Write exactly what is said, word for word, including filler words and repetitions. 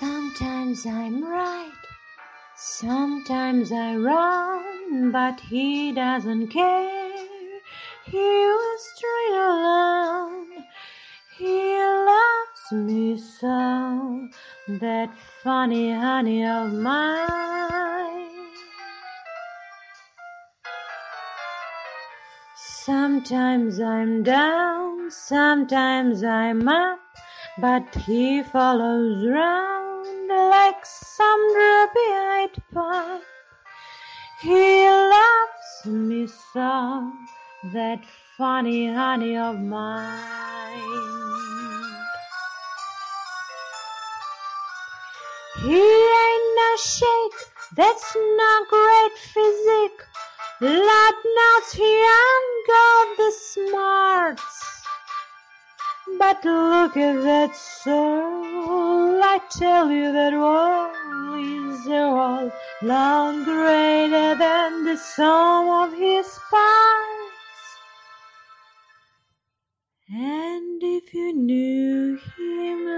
Sometimes I'm right, sometimes I wrong, but he doesn't care. He was straight along. He loves me so, that funny honey of mine. Sometimes I'm down, sometimes I'm up, but he follows round like some droopy-eyed pup. He loves me so, that funny honey of mine. He ain't no shake, that's no great physique. Lord knows he ain't got the smarts. But look at that soul, I tell you that all is a whole lot greater than the sum of his parts. And if you knew him